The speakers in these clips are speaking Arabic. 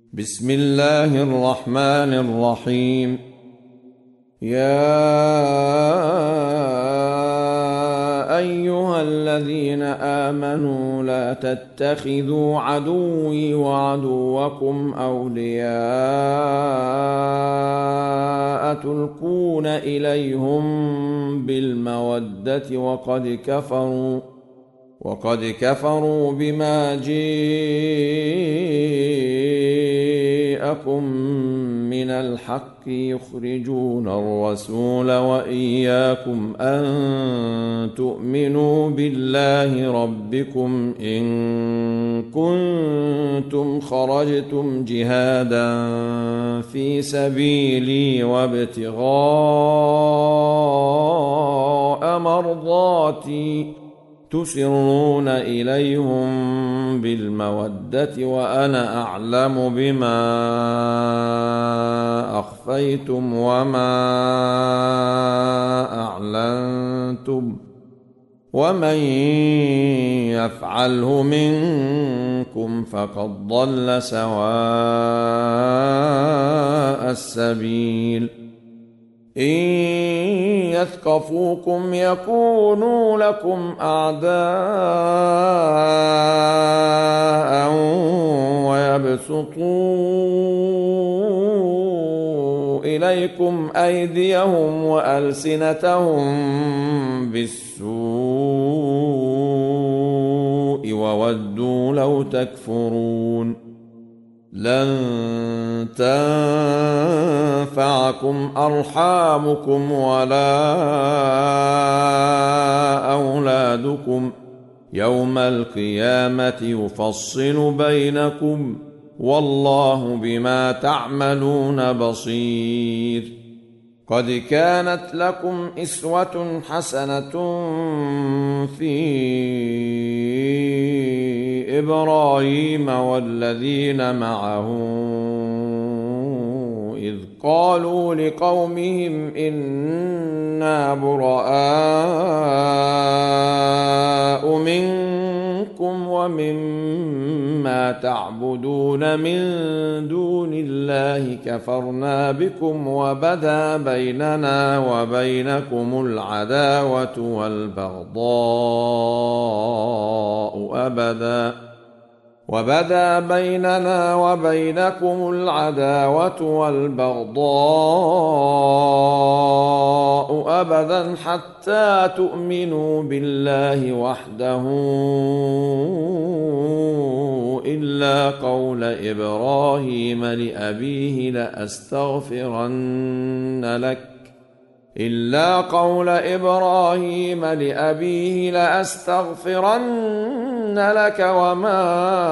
بسم الله الرحمن الرحيم. يا أيها الذين آمنوا لا تتخذوا عدوي وعدوكم أولياء تلقون إليهم بالمودة وقد كفروا بما جاءكم من الحق يخرجون الرسول وإياكم أن تؤمنوا بالله ربكم إن كنتم خرجتم جهادا في سبيلي وابتغاء مرضاتي تسرون إليهم بالمودة وأنا أعلم بما أخفيتم وما أعلنتم ومن يفعله منكم فقد ضل سواء السبيل. إن يثقفوكم يكونوا لكم أعداء ويبسطوا إليكم أيديهم وألسنتهم بالسوء وودوا لو تكفرون. لن تنفعكم أرحامكم ولا أولادكم يوم القيامة يفصل بينكم والله بما تعملون بصير. قد كانت لكم أسوة حسنة في إبراهيم والذين معه إذ قالوا لقومهم إنا براء منكم ومما تعبدون من دون الله كفرنا بكم وبدا بيننا وبينكم العداوة والبغضاء أبدا حتى تؤمنوا بالله وحده إلا قول إبراهيم لأبيه لأستغفرن لك وما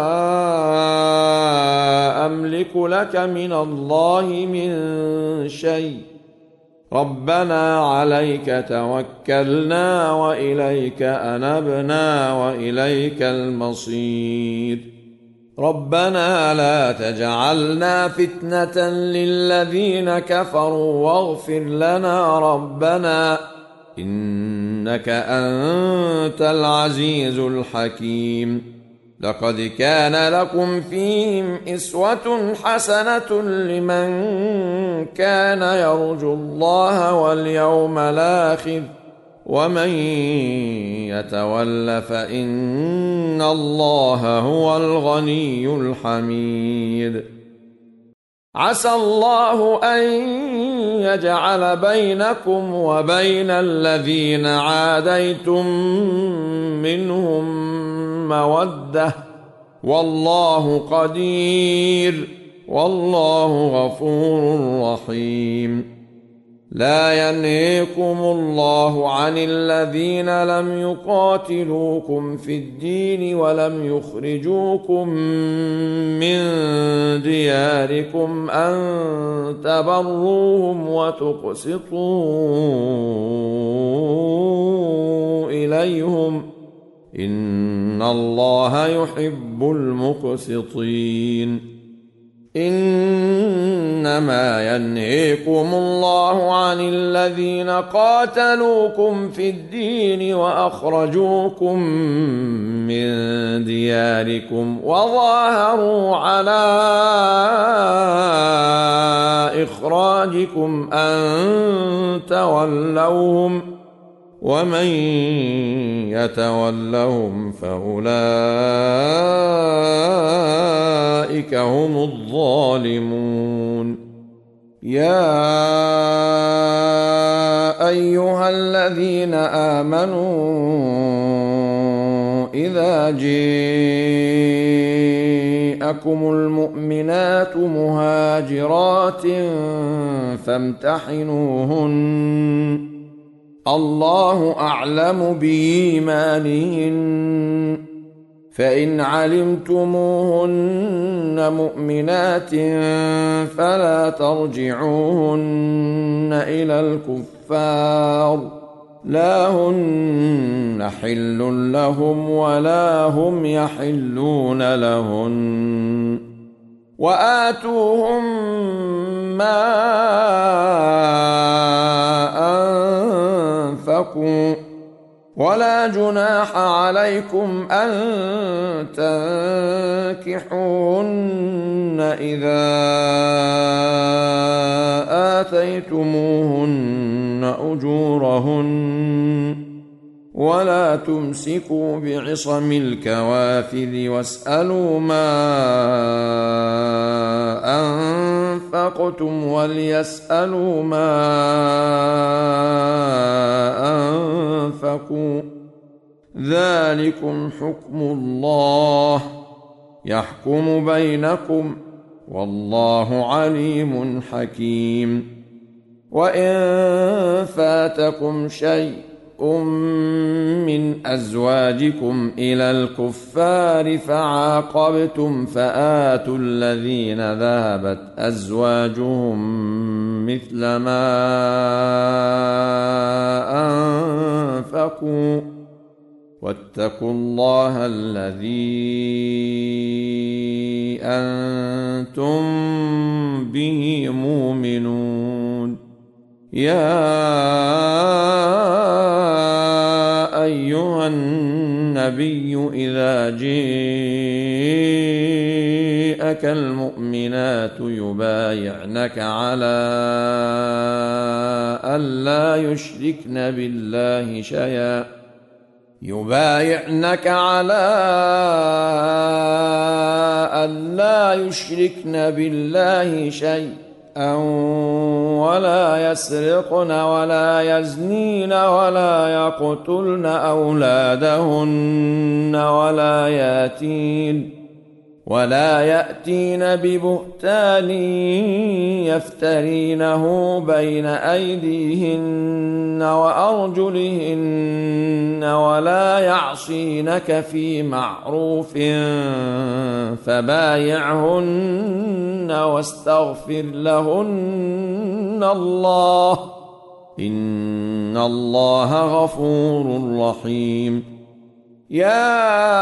أملك لك من الله من شيء ربنا عليك توكلنا وإليك أنبنا وإليك المصير. ربنا لا تجعلنا فتنة للذين كفروا واغفر لنا ربنا إنك أنت العزيز الحكيم. لقد كان لكم فيهم أسوة حسنة لمن كان يرجو الله واليوم الآخر ومن يتول فإن الله هو الغني الحميد. عسى الله أن يجعل بينكم وبين الذين عاديتم منهم مودة والله قدير والله غفور رحيم. لا ينهيكم الله عن الذين لم يقاتلوكم في الدين ولم يخرجوكم من دياركم أن تبروهم وتقسطوا إليهم إن الله يحب المقسطين. إنما ينهيكم الله عن الذين قاتلوكم في الدين وأخرجوكم من دياركم وظاهروا على بكم أن تولوهم ومن يتولهم فأولئك هم الظالمون يا أيها الذين آمنوا إذا جاءكم المؤمنات مهاجرات فامتحنوهن الله أعلم بإيمانهن فإن علمتموهن مؤمنات فلا ترجعوهن إلى الكفار لا هن حل لهم ولا هم يحلون لهن وآتوهم ما أنفقوا ولا جناح عليكم أن تنكحوهن إذا آتيتموهن أجورهن ولا تمسكوا بعصم الكوافر واسألوا ما أنفقتم وليسألوا ما أنفقوا ذلكم حكم الله يحكم بينكم والله عليم حكيم وإن فاتكم شيء من أزواجكم إلى الكفار فعاقبتم فآتوا الذين ذهبت أزواجهم مثل ما أنفقوا واتقوا الله الذي أنتم به مؤمنون يا أيها النبي إذا جاءك المؤمنات يبايعنك على ألا يشركن بالله شيئا ولا يسرقن ولا يزنين ولا يقتلن أولادهن ولا يأتين ببهتان يفترينه بين أيديهن وأرجلهن ولا يعصينك في معروف فبايعهن واستغفر لهن الله إن الله غفور رحيم يا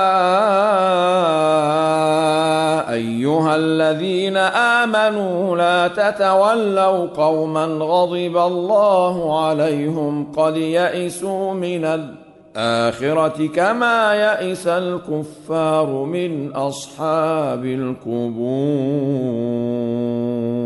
أيها الذين آمنوا لا تتولوا قوما غضب الله عليهم قد يئسوا من الآخرة كما يئس الكفار من أصحاب القبور